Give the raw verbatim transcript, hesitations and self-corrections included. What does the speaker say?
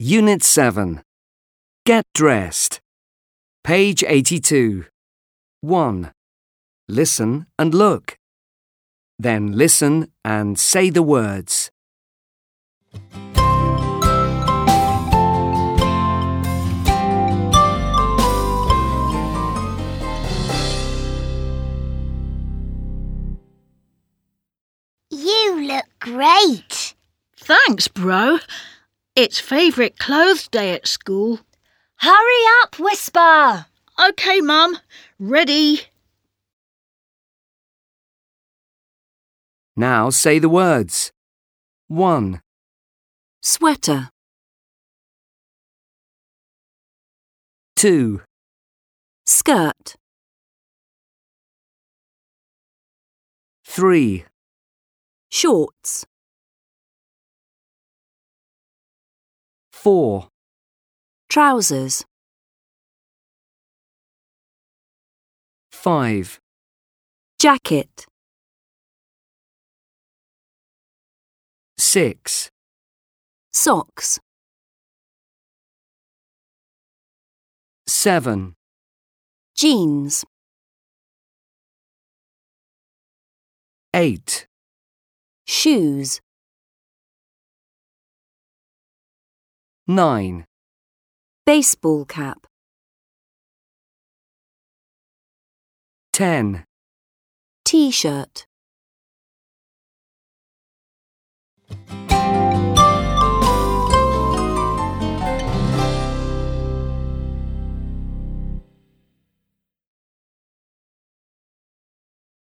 Unit seven. Get dressed. Page eighty-two. one. Listen and look. Then listen and say the words. You look great. Thanks, bro. It's favourite clothes day at school. Hurry up, Whisper. OK, Mum. Ready? Now say the words. one. Sweater. two. Skirt. three. Shorts. four. Trousers. five. Jacket. six. Socks. seven. Jeans. eight. Shoes. nine. Baseball cap. ten. T-shirt.